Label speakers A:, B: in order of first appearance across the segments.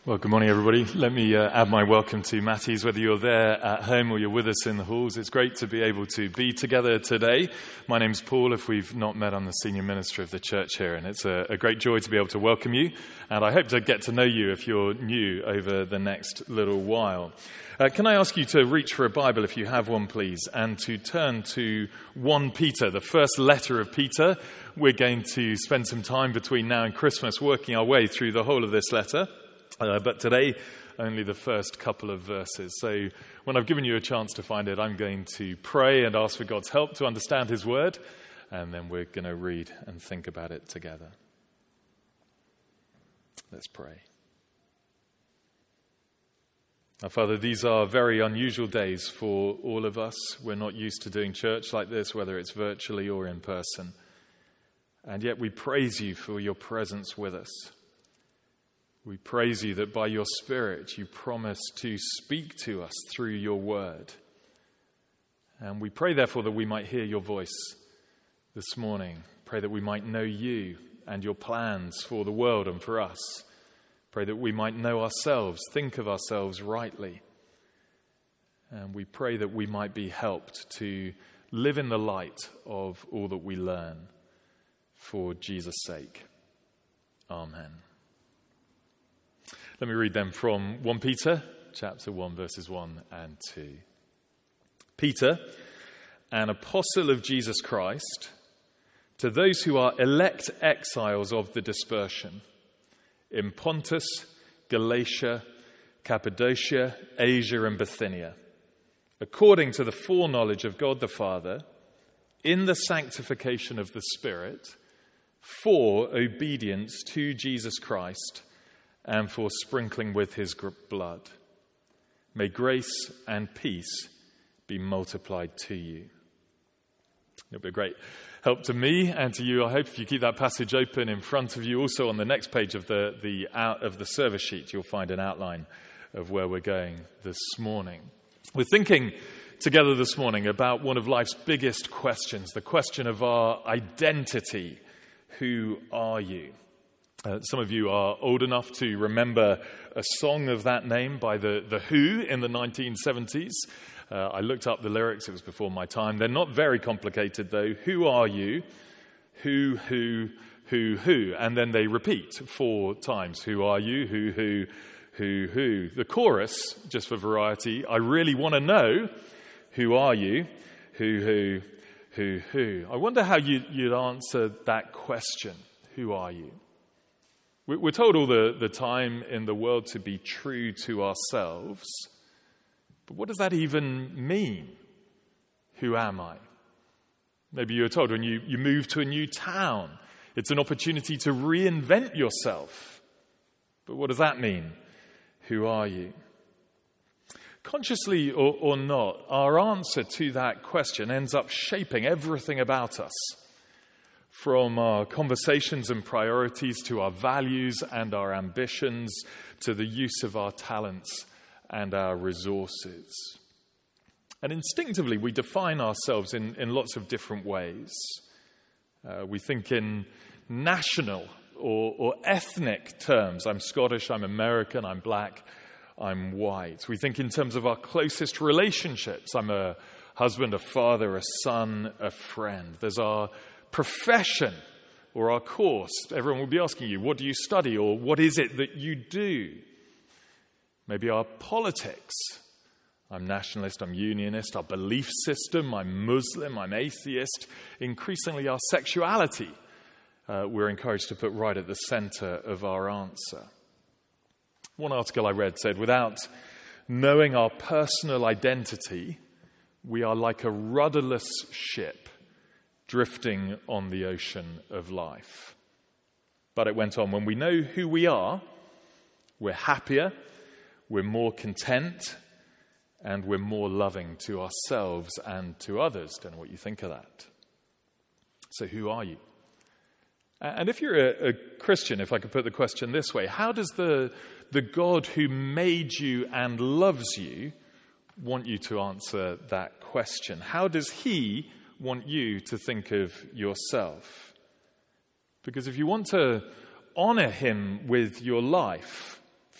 A: Well, good morning, everybody. Let me add my welcome to Matty's, whether you're there at home or you're with us in the halls. It's great to be able to be together today. My name's Paul. If we've not met, I'm the senior minister of the church here, and it's a great joy to be able to welcome you. And I hope to get to know you if you're new over the next little while. Can I ask you to reach for a Bible if you have one, please, and to turn to 1 Peter, the first letter of Peter. We're going to spend some time between now and Christmas working our way through the whole of this letter. But today, only the first couple of verses. So when I've given you a chance to find it, I'm going to pray and ask for God's help to understand his word, and then we're going to read and think about it together. Let's pray. Our Father, these are very unusual days for all of us. We're not used to doing church like this, whether it's virtually or in person. And yet we praise you for your presence with us. We praise you that by your Spirit you promise to speak to us through your word. And we pray, therefore, that we might hear your voice this morning. Pray that we might know you and your plans for the world and for us. Pray that we might know ourselves, think of ourselves rightly. And we pray that we might be helped to live in the light of all that we learn for Jesus' sake. Amen. Let me read them from 1 Peter, chapter 1, verses 1 and 2. Peter, an apostle of Jesus Christ, to those who are elect exiles of the dispersion, in Pontus, Galatia, Cappadocia, Asia, and Bithynia, according to the foreknowledge of God the Father, in the sanctification of the Spirit, for obedience to Jesus Christ, and for sprinkling with his blood. May grace and peace be multiplied to you. It'll be a great help to me and to you, I hope, if you keep that passage open in front of you. Also on the next page of the service sheet, you'll find an outline of where we're going this morning. We're thinking together this morning about one of life's biggest questions, the question of our identity. Who are you? Some of you are old enough to remember a song of that name by The Who in the 1970s. I looked up the lyrics. It was before my time. They're not very complicated, though. Who are you? Who? And then they repeat 4 times. Who are you? Who? The chorus, just for variety, I really want to know. Who are you? Who? I wonder how you'd answer that question. Who are you? We're told all the time in the world to be true to ourselves. But what does that even mean? Who am I? Maybe you were told when you move to a new town, it's an opportunity to reinvent yourself. But what does that mean? Who are you? Consciously or not, our answer to that question ends up shaping everything about us. From our conversations and priorities to our values and our ambitions to the use of our talents and our resources. And instinctively, we define ourselves in lots of different ways. We think in national or ethnic terms. I'm Scottish, I'm American, I'm black, I'm white. We think in terms of our closest relationships. I'm a husband, a father, a son, a friend. There's our profession or our course. Everyone will be asking you, what do you study, or what is it that you do? Maybe our politics. I'm nationalist, I'm unionist. Our belief system, I'm Muslim, I'm atheist. Increasingly, our sexuality, we're encouraged to put right at the center of our answer. One article I read said, without knowing our personal identity, we are like a rudderless ship drifting on the ocean of life. But it went on, when we know who we are, we're happier, we're more content, and we're more loving to ourselves and to others. Don't know what you think of that. So who are you? And if you're a Christian, if I could put the question this way, how does the God who made you and loves you want you to answer that question? How does he want you to think of yourself? Because if you want to honor him with your life, if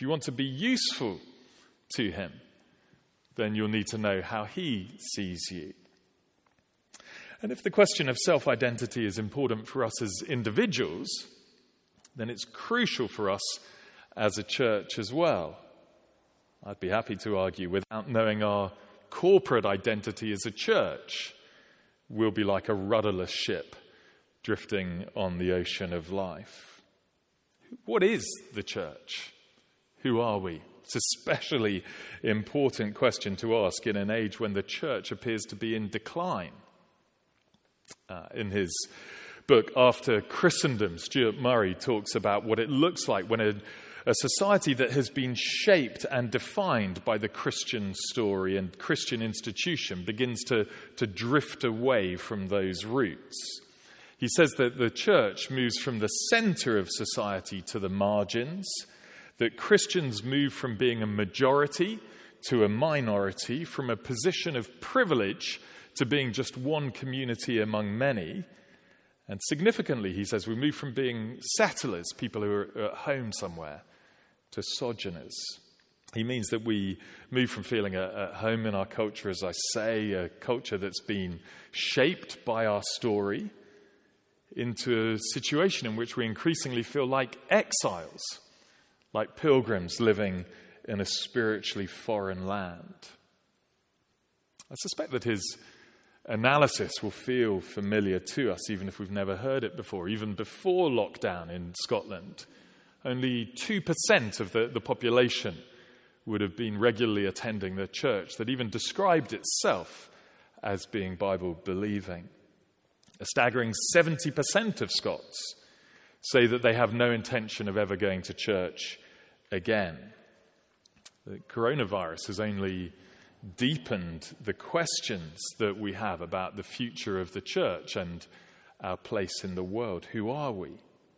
A: if you want to be useful to him, then you'll need to know how he sees you. And if the question of self-identity is important for us as individuals, then it's crucial for us as a church as well. I'd be happy to argue without knowing our corporate identity as a church, we'll be like a rudderless ship drifting on the ocean of life. What is the church? Who are we? It's an especially important question to ask in an age when the church appears to be in decline. In his book, After Christendom, Stuart Murray talks about what it looks like when a society that has been shaped and defined by the Christian story and Christian institution begins to drift away from those roots. He says that the church moves from the center of society to the margins, that Christians move from being a majority to a minority, from a position of privilege to being just one community among many. And significantly, he says, we move from being settlers, people who are at home somewhere, to sojourners. He means that we move from feeling at home in our culture, as I say, a culture that's been shaped by our story, into a situation in which we increasingly feel like exiles, like pilgrims living in a spiritually foreign land. I suspect that his analysis will feel familiar to us, even if we've never heard it before. Even before lockdown in Scotland, only 2% of the population would have been regularly attending the church that even described itself as being Bible-believing. A staggering 70% of Scots say that they have no intention of ever going to church again. The coronavirus has only deepened the questions that we have about the future of the church and our place in the world. Who are we?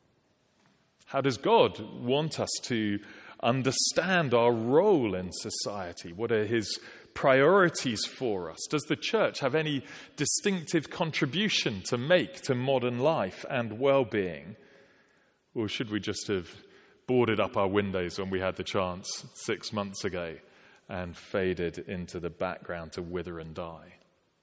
A: How does God want us to understand our role in society? What are his priorities for us? Does the church have any distinctive contribution to make to modern life and well-being? Or should we just have boarded up our windows when we had the chance 6 months ago and faded into the background to wither and die?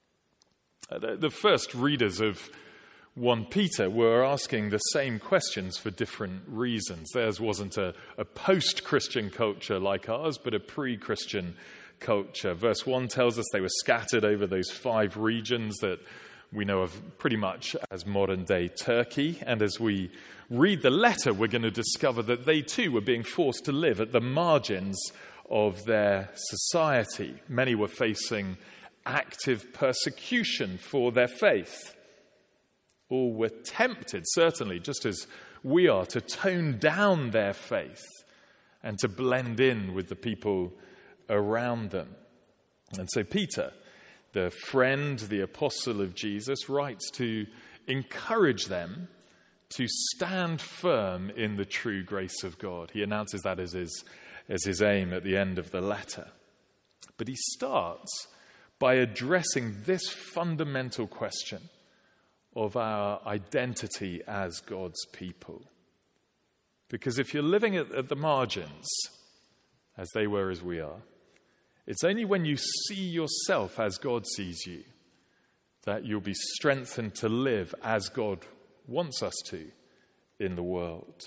A: The first readers of 1 Peter were asking the same questions for different reasons. Theirs wasn't a post-Christian culture like ours, but a pre-Christian culture. Verse 1 tells us they were scattered over those 5 regions that we know of pretty much as modern-day Turkey. And as we read the letter, we're going to discover that they too were being forced to live at the margins of their society. Many were facing active persecution for their faith. All were tempted, certainly, just as we are, to tone down their faith and to blend in with the people around them. And so Peter, the friend, the apostle of Jesus, writes to encourage them to stand firm in the true grace of God. He announces that as his aim at the end of the letter. But he starts by addressing this fundamental question of our identity as God's people. Because if you're living at the margins, as they were as we are, it's only when you see yourself as God sees you that you'll be strengthened to live as God wants us to in the world.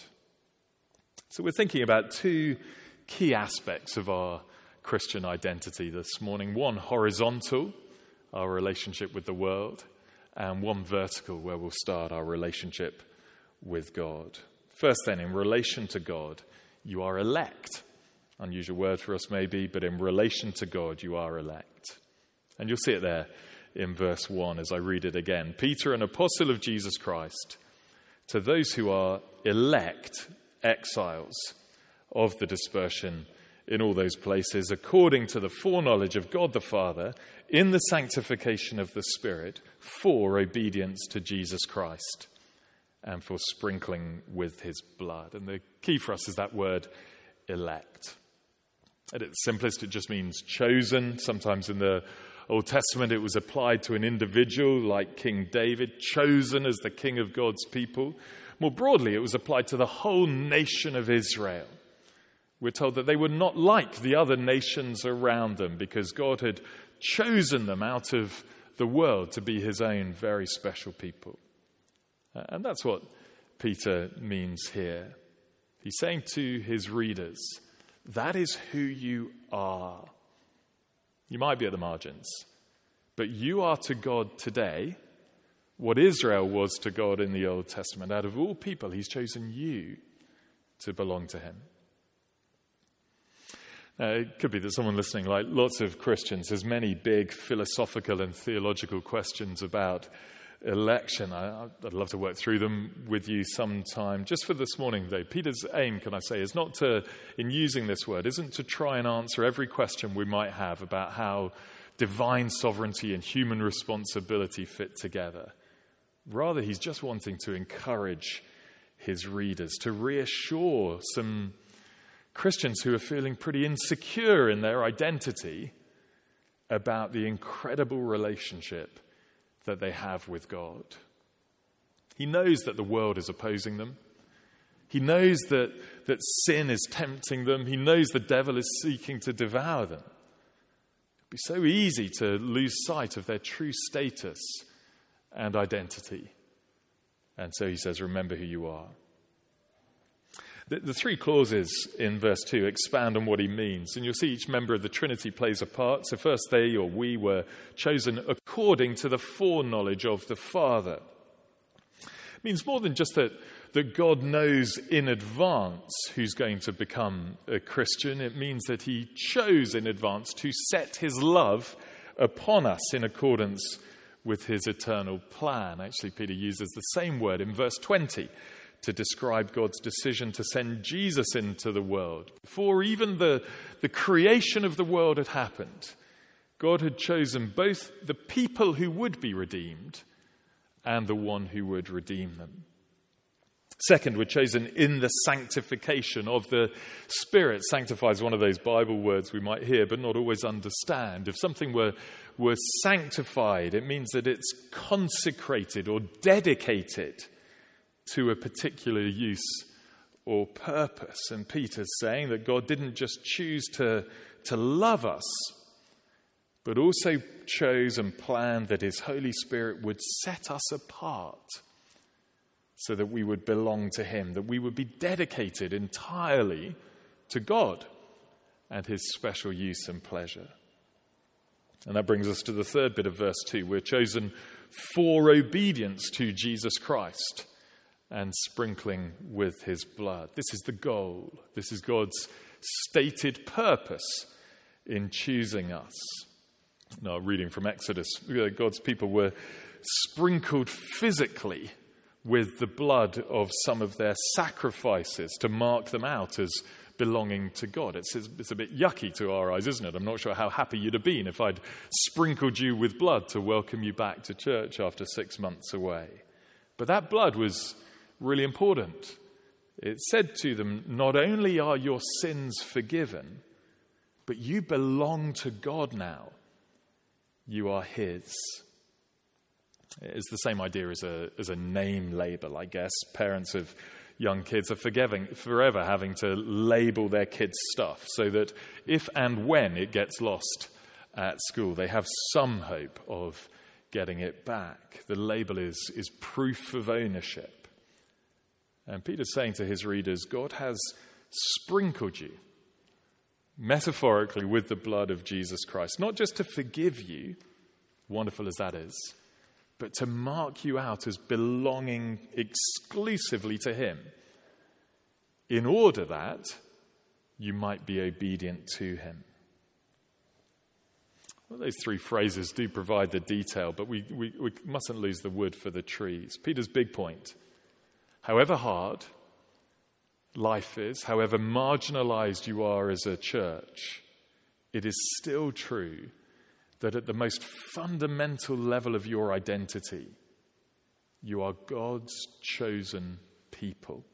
A: So we're thinking about 2 key aspects of our Christian identity this morning. One horizontal, our relationship with the world, and one vertical, where we'll start our relationship with God. First then, in relation to God, you are elect. Unusual word for us maybe, but in relation to God, you are elect. And you'll see it there in verse 1 as I read it again. Peter, an apostle of Jesus Christ, to those who are elect exiles of the dispersion in all those places, according to the foreknowledge of God the Father, in the sanctification of the Spirit, for obedience to Jesus Christ and for sprinkling with his blood. And the key for us is that word elect. At its simplest, it just means chosen. Sometimes in the Old Testament, it was applied to an individual like King David, chosen as the king of God's people. More broadly, it was applied to the whole nation of Israel, We're told that they were not like the other nations around them because God had chosen them out of the world to be his own very special people. And that's what Peter means here. He's saying to his readers, that is who you are. You might be at the margins, but you are to God today what Israel was to God in the Old Testament. Out of all people, he's chosen you to belong to him. It could be that someone listening, like lots of Christians, has many big philosophical and theological questions about election. I'd love to work through them with you sometime. Just for this morning, though, Peter's aim, can I say, is not to, in using this word, isn't to try and answer every question we might have about how divine sovereignty and human responsibility fit together. Rather, he's just wanting to encourage his readers, to reassure some Christians who are feeling pretty insecure in their identity about the incredible relationship that they have with God. He knows that the world is opposing them. He knows that sin is tempting them. He knows the devil is seeking to devour them. It'd be so easy to lose sight of their true status and identity. And so he says, remember who you are. The three clauses in verse 2 expand on what he means, and you'll see each member of the Trinity plays a part. So first, they or we were chosen according to the foreknowledge of the Father. It means more than just that God knows in advance who's going to become a Christian. It means that he chose in advance to set his love upon us in accordance with his eternal plan. Actually, Peter uses the same word in verse 20 to describe God's decision to send Jesus into the world. Before even the creation of the world had happened, God had chosen both the people who would be redeemed and the one who would redeem them. Second, we're chosen in the sanctification of the Spirit. Sanctify is one of those Bible words we might hear but not always understand. If something were sanctified, it means that it's consecrated or dedicated to a particular use or purpose. And Peter's saying that God didn't just choose to love us, but also chose and planned that his Holy Spirit would set us apart so that we would belong to him, that we would be dedicated entirely to God and his special use and pleasure. And that brings us to the third bit of verse 2. We're chosen for obedience to Jesus Christ and sprinkling with his blood. This is the goal. This is God's stated purpose in choosing us. Now, reading from Exodus, God's people were sprinkled physically with the blood of some of their sacrifices to mark them out as belonging to God. It's a bit yucky to our eyes, isn't it? I'm not sure how happy you'd have been if I'd sprinkled you with blood to welcome you back to church after 6 months away. But that blood was really important. It said to them, not only are your sins forgiven, but you belong to God now. You are his. It's the same idea as a name label, I guess. Parents of young kids are forever having to label their kids' stuff so that if and when it gets lost at school, they have some hope of getting it back. The label is proof of ownership. And Peter's saying to his readers, God has sprinkled you, metaphorically, with the blood of Jesus Christ, not just to forgive you, wonderful as that is, but to mark you out as belonging exclusively to him, in order that you might be obedient to him. Well, those three phrases do provide the detail, but we mustn't lose the wood for the trees. Peter's big point: however hard life is, however marginalized you are as a church, it is still true that at the most fundamental level of your identity, you are God's chosen people.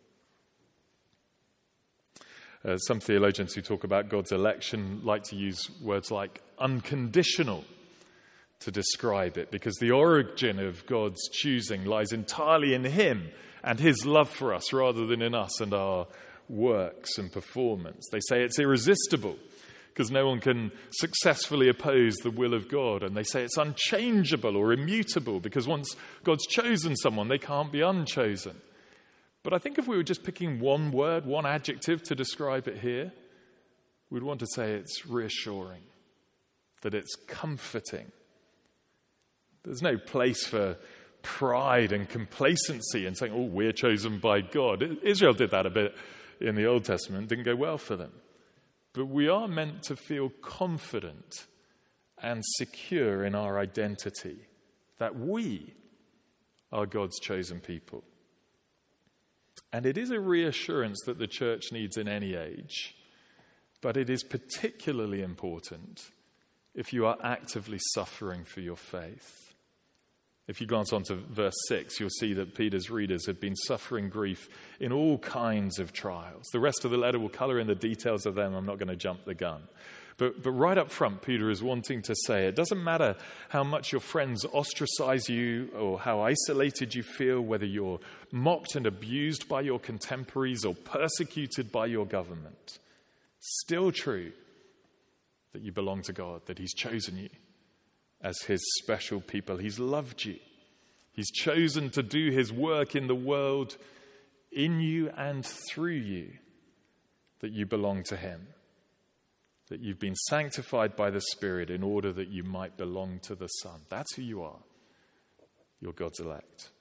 A: Some theologians who talk about God's election like to use words like unconditional to describe it, because the origin of God's choosing lies entirely in him and his love for us rather than in us and our works and performance. They say it's irresistible because no one can successfully oppose the will of God. And they say it's unchangeable or immutable because once God's chosen someone, they can't be unchosen. But I think if we were just picking one word, one adjective to describe it here, we'd want to say it's reassuring, that it's comforting. There's no place for pride and complacency and saying, oh, we're chosen by God. Israel did that a bit in the Old Testament, didn't go well for them. But we are meant to feel confident and secure in our identity, that we are God's chosen people. And it is a reassurance that the church needs in any age, but it is particularly important if you are actively suffering for your faith. If you glance on to verse 6, you'll see that Peter's readers have been suffering grief in all kinds of trials. The rest of the letter will colour in the details of them. I'm not going to jump the gun. But right up front, Peter is wanting to say it doesn't matter how much your friends ostracize you or how isolated you feel, whether you're mocked and abused by your contemporaries or persecuted by your government. Still true that you belong to God, that He's chosen you as His special people. He's loved you. He's chosen to do His work in the world, in you and through you, that you belong to Him, that you've been sanctified by the Spirit in order that you might belong to the Son. That's who you are. You're God's elect.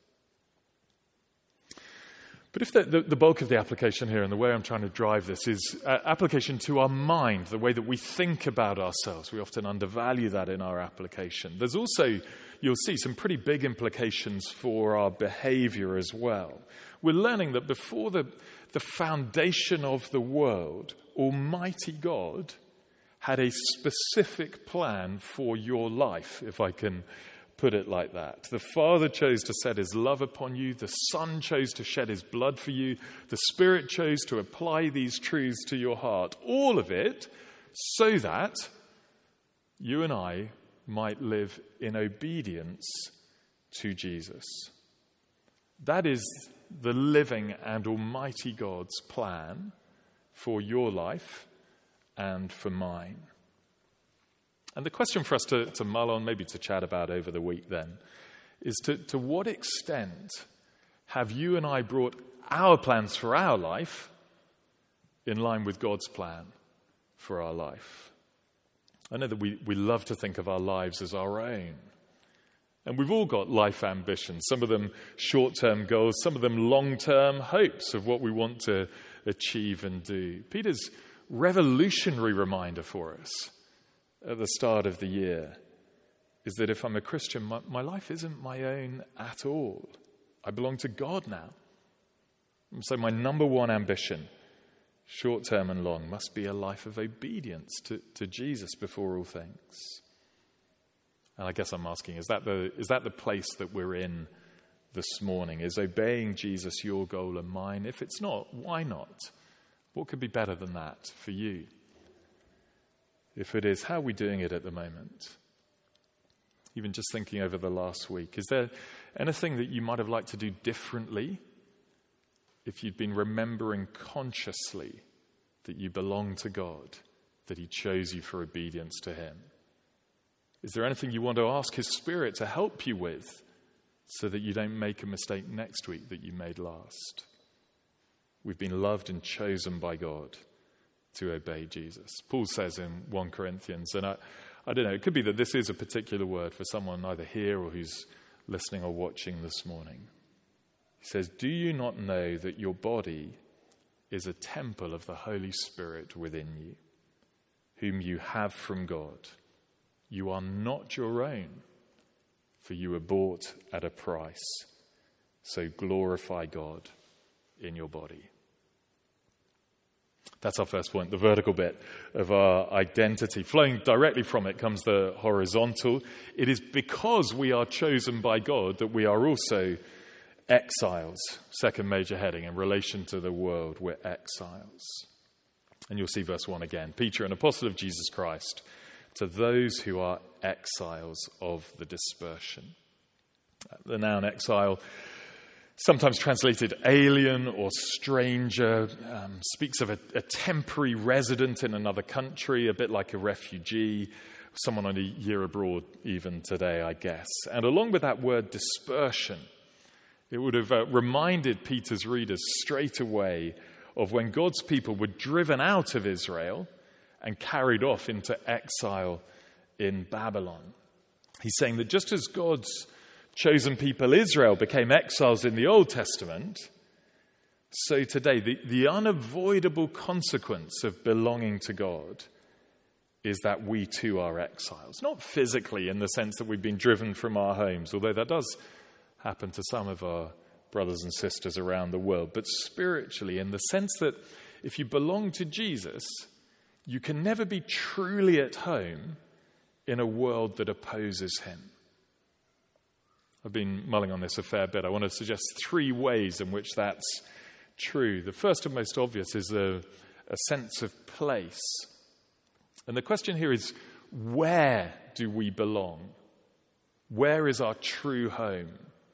A: But if the bulk of the application here and the way I'm trying to drive this is application to our mind, the way that we think about ourselves, we often undervalue that in our application. There's also, you'll see, some pretty big implications for our behavior as well. We're learning that before the foundation of the world, Almighty God had a specific plan for your life, if I can put it like that. The Father chose to set His love upon you. The Son chose to shed His blood for you. The Spirit chose to apply these truths to your heart. All of it so that you and I might live in obedience to Jesus. That is the living and almighty God's plan for your life and for mine. And the question for us to mull on, maybe to chat about over the week then, is to what extent have you and I brought our plans for our life in line with God's plan for our life? I know that we love to think of our lives as our own. And we've all got life ambitions, some of them short-term goals, some of them long-term hopes of what we want to achieve and do. Peter's revolutionary reminder for us at the start of the year is that if I'm a Christian, my life isn't my own at all. I belong to God now. And so my number one ambition, short-term and long, must be a life of obedience to Jesus before all things. And I guess I'm asking, is that the place that we're in this morning? Is obeying Jesus your goal and mine? If it's not, why not? What could be better than that for you? If it is, how are we doing it at the moment? Even just thinking over the last week, is there anything that you might have liked to do differently if you'd been remembering consciously that you belong to God, that He chose you for obedience to Him? Is there anything you want to ask His Spirit to help you with so that you don't make a mistake next week that you made last? We've been loved and chosen by God to obey Jesus. Paul says in 1 Corinthians, and I don't know, it could be that this is a particular word for someone either here or who's listening or watching this morning. He says, do you not know that your body is a temple of the Holy Spirit within you, whom you have from God? You are not your own, for you were bought at a price. So glorify God in your body. That's our first point, the vertical bit of our identity. Flowing directly from it comes the horizontal. It is because we are chosen by God that we are also exiles. Second major heading, in relation to the world, we're exiles. And you'll see verse 1 again. Peter, an apostle of Jesus Christ, to those who are exiles of the dispersion. The noun exile sometimes translated alien or stranger, speaks of a temporary resident in another country, a bit like a refugee, someone on a year abroad even today, I guess. And along with that word dispersion, it would have reminded Peter's readers straight away of when God's people were driven out of Israel and carried off into exile in Babylon. He's saying that just as God's chosen people Israel became exiles in the Old Testament, so today the unavoidable consequence of belonging to God is that we too are exiles. Not physically in the sense that we've been driven from our homes, although that does happen to some of our brothers and sisters around the world, but spiritually in the sense that if you belong to Jesus, you can never be truly at home in a world that opposes him. I've been mulling on this a fair bit. I want to suggest 3 ways in which that's true. The first and most obvious is a sense of place. And the question here is, where do we belong? Where is our true home?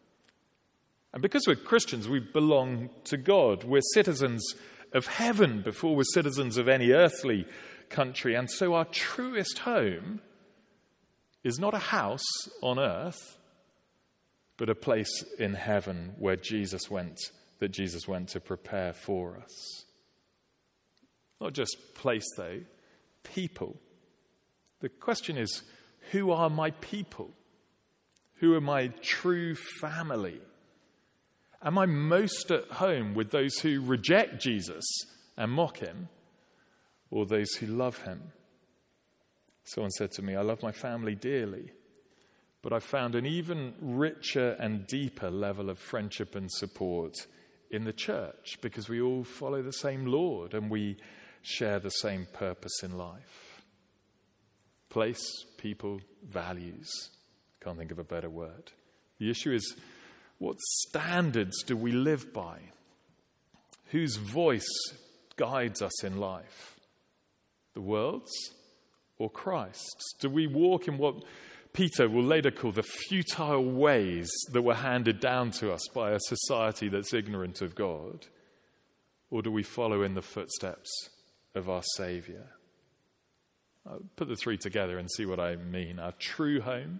A: And because we're Christians, we belong to God. We're citizens of heaven before we're citizens of any earthly country. And so our truest home is not a house on earth, but a place in heaven where Jesus went to prepare for us. Not just place, though, people. The question is, who are my people? Who are my true family? Am I most at home with those who reject Jesus and mock him, or those who love him? Someone said to me, I love my family dearly, but I've found an even richer and deeper level of friendship and support in the church because we all follow the same Lord and we share the same purpose in life. Place, people, values. Can't think of a better word. The issue is, what standards do we live by? Whose voice guides us in life? The world's or Christ's? Do we walk in what Peter will later call the futile ways that were handed down to us by a society that's ignorant of God? Or do we follow in the footsteps of our Saviour? I'll put the 3 together and see what I mean. Our true home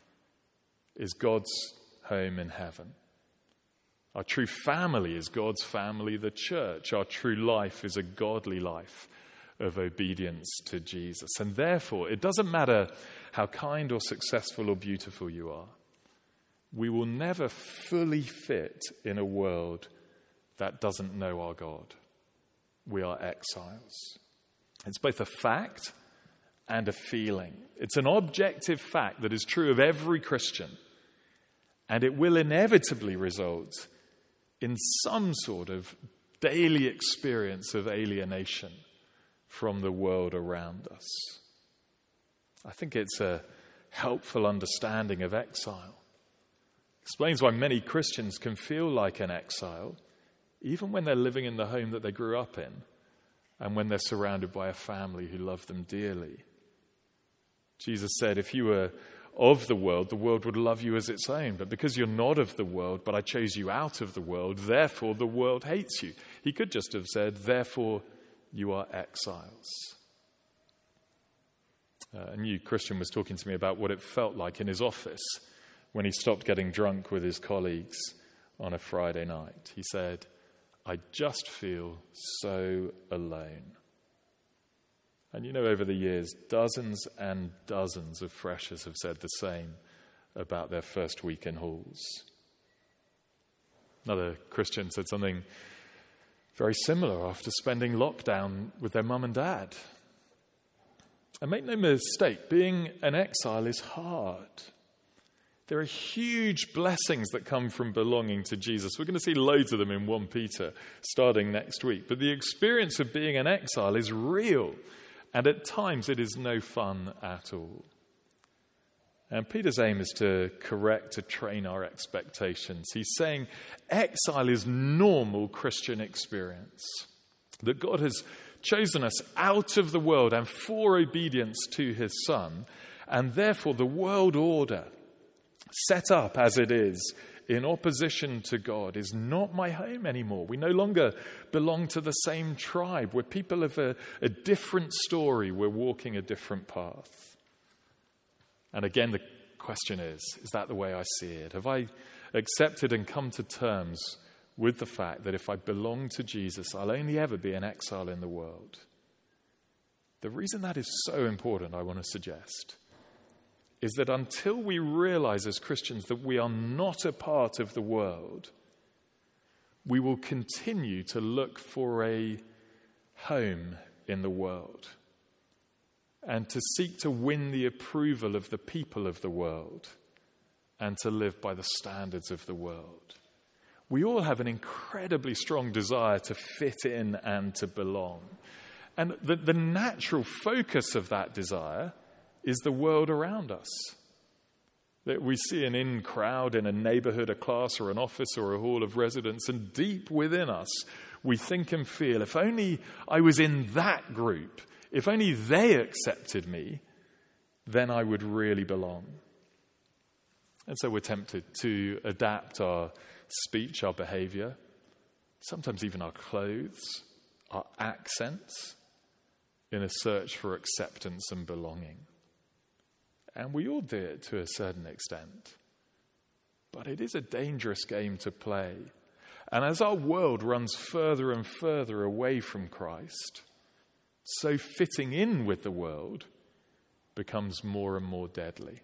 A: is God's home in heaven. Our true family is God's family, the church. Our true life is a godly life of obedience to Jesus. And therefore, it doesn't matter how kind or successful or beautiful you are. We will never fully fit in a world that doesn't know our God. We are exiles. It's both a fact and a feeling. It's an objective fact that is true of every Christian. And it will inevitably result in some sort of daily experience of alienation from the world around us. I think it's a helpful understanding of exile. Explains why many Christians can feel like an exile, even when they're living in the home that they grew up in, and when they're surrounded by a family who love them dearly. Jesus said, if you were of the world would love you as its own. But because you're not of the world, but I chose you out of the world, therefore the world hates you. He could just have said, therefore you are exiles. A new Christian was talking to me about what it felt like in his office when he stopped getting drunk with his colleagues on a Friday night. He said, I just feel so alone. And you know, over the years, dozens and dozens of freshers have said the same about their first week in halls. Another Christian said something very similar after spending lockdown with their mum and dad. And make no mistake, being an exile is hard. There are huge blessings that come from belonging to Jesus. We're going to see loads of them in 1 Peter starting next week. But the experience of being an exile is real. And at times it is no fun at all. And Peter's aim is to train our expectations. He's saying exile is normal Christian experience. That God has chosen us out of the world and for obedience to his Son. And therefore the world order, set up as it is in opposition to God is not my home anymore. We no longer belong to the same tribe. We're people of a different story. We're walking a different path. And again, the question is that the way I see it? Have I accepted and come to terms with the fact that if I belong to Jesus, I'll only ever be an exile in the world? The reason that is so important, I want to suggest, is that until we realize as Christians that we are not a part of the world, we will continue to look for a home in the world and to seek to win the approval of the people of the world and to live by the standards of the world. We all have an incredibly strong desire to fit in and to belong. And the natural focus of that desire is the world around us. That we see an in crowd in a neighborhood, a class, or an office, or a hall of residence, and deep within us, we think and feel, if only I was in that group, if only they accepted me, then I would really belong. And so we're tempted to adapt our speech, our behavior, sometimes even our clothes, our accents, in a search for acceptance and belonging. And we all do it to a certain extent. But it is a dangerous game to play. And as our world runs further and further away from Christ, so fitting in with the world becomes more and more deadly.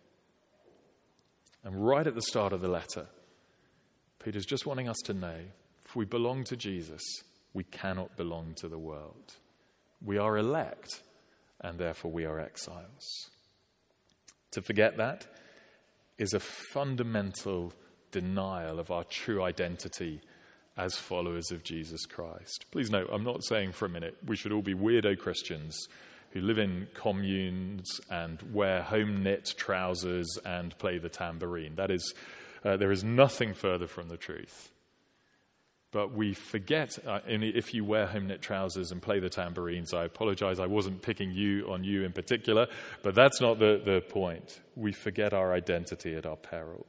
A: And right at the start of the letter, Peter's just wanting us to know, if we belong to Jesus, we cannot belong to the world. We are elect, and therefore we are exiles. To forget that is a fundamental denial of our true identity as followers of Jesus Christ. Please note, I'm not saying for a minute we should all be weirdo Christians who live in communes and wear home-knit trousers and play the tambourine. That is, there is nothing further from the truth. But we forget, if you wear home-knit trousers and play the tambourines, I apologize, I wasn't picking on you in particular, but that's not the point. We forget our identity at our peril.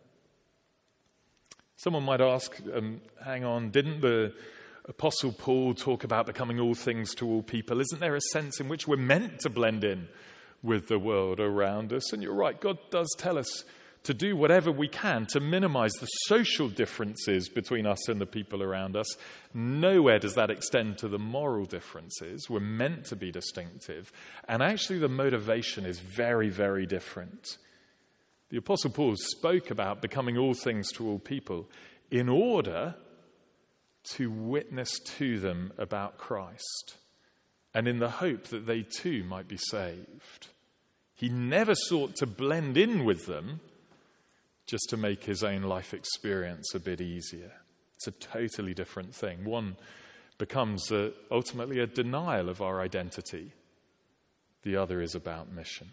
A: Someone might ask, hang on, didn't the Apostle Paul talk about becoming all things to all people? Isn't there a sense in which we're meant to blend in with the world around us? And you're right, God does tell us to do whatever we can to minimize the social differences between us and the people around us. Nowhere does that extend to the moral differences. We're meant to be distinctive. And actually the motivation is very, very different. The Apostle Paul spoke about becoming all things to all people in order to witness to them about Christ and in the hope that they too might be saved. He never sought to blend in with them just to make his own life experience a bit easier. It's a totally different thing. One becomes ultimately a denial of our identity. The other is about mission.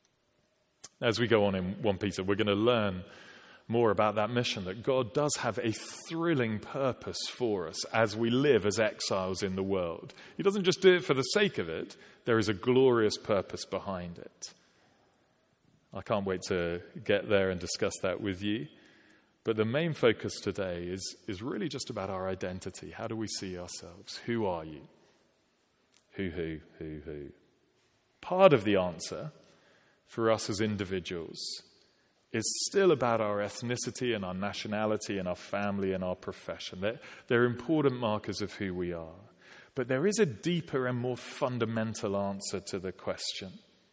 A: As we go on in 1 Peter, we're going to learn more about that mission, that God does have a thrilling purpose for us as we live as exiles in the world. He doesn't just do it for the sake of it. There is a glorious purpose behind it. I can't wait to get there and discuss that with you. But the main focus today is really just about our identity. How do we see ourselves? Who are you? Who? Part of the answer for us as individuals is still about our ethnicity and our nationality and our family and our profession. They're important markers of who we are. But there is a deeper and more fundamental answer to the question.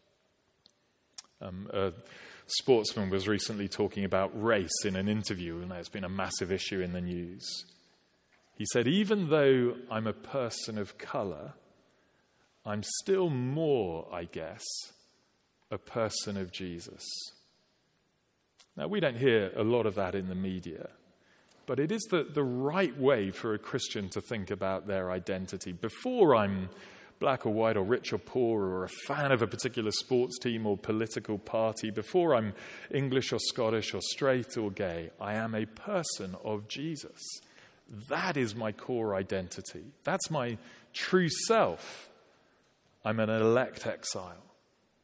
A: A sportsman was recently talking about race in an interview, and it's been a massive issue in the news. He said, even though I'm a person of color, I'm still more, I guess, a person of Jesus. Now, we don't hear a lot of that in the media, but it is the right way for a Christian to think about their identity. Before I'm black or white or rich or poor or a fan of a particular sports team or political party, before I'm English or Scottish or straight or gay, I am a person of Jesus. That is my core identity. That's my true self. I'm an elect exile.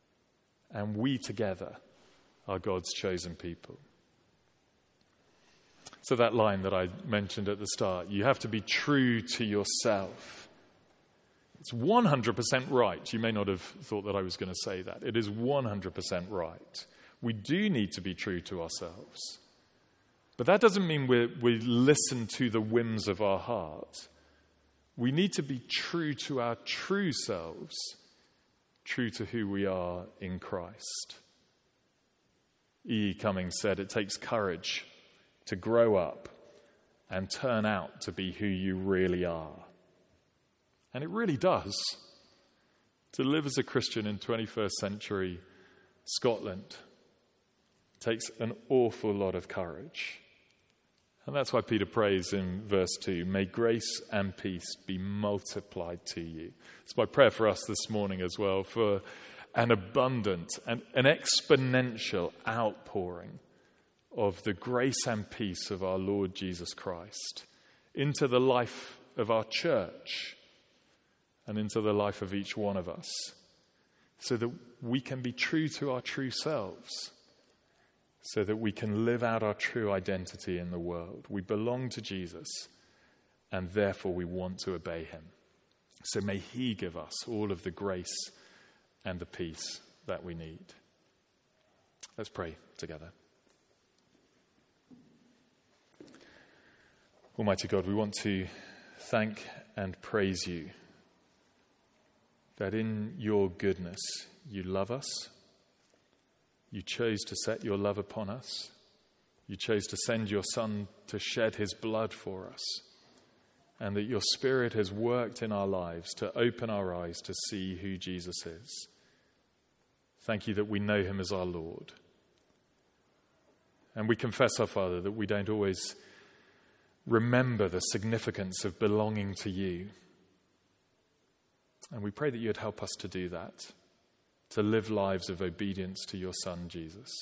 A: And we together are God's chosen people. So that line that I mentioned at the start, you have to be true to yourself. It's 100% right. You may not have thought that I was going to say that. It is 100% right. We do need to be true to ourselves. But that doesn't mean we listen to the whims of our heart. We need to be true to our true selves, true to who we are in Christ. E. Cummings said, it takes courage to grow up and turn out to be who you really are. And it really does. To live as a Christian in 21st century Scotland takes an awful lot of courage. And that's why Peter prays in verse 2, may grace and peace be multiplied to you. It's my prayer for us this morning as well, for an abundant and an exponential outpouring of the grace and peace of our Lord Jesus Christ into the life of our church and into the life of each one of us, so that we can be true to our true selves, so that we can live out our true identity in the world. We belong to Jesus, and therefore we want to obey him. So may he give us all of the grace and the peace that we need. Let's pray together. Almighty God, we want to thank and praise you that in your goodness you love us. You chose to set your love upon us. You chose to send your Son to shed his blood for us. And that your Spirit has worked in our lives to open our eyes to see who Jesus is. Thank you that we know him as our Lord. And we confess, our Father, that we don't always remember the significance of belonging to you. And we pray that you'd help us to do that, to live lives of obedience to your Son, Jesus.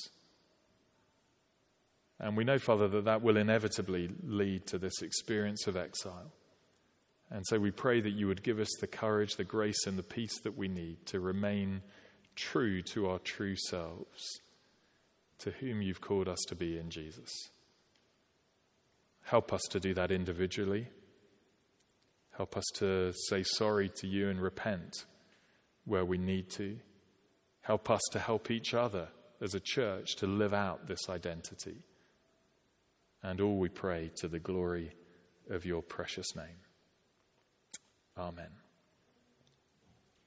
A: And we know, Father, that will inevitably lead to this experience of exile. And so we pray that you would give us the courage, the grace, and the peace that we need to remain true to our true selves, to whom you've called us to be in Jesus. Help us to do that individually. Help us to say sorry to you and repent where we need to. Help us to help each other as a church to live out this identity. And all we pray to the glory of your precious name. Amen.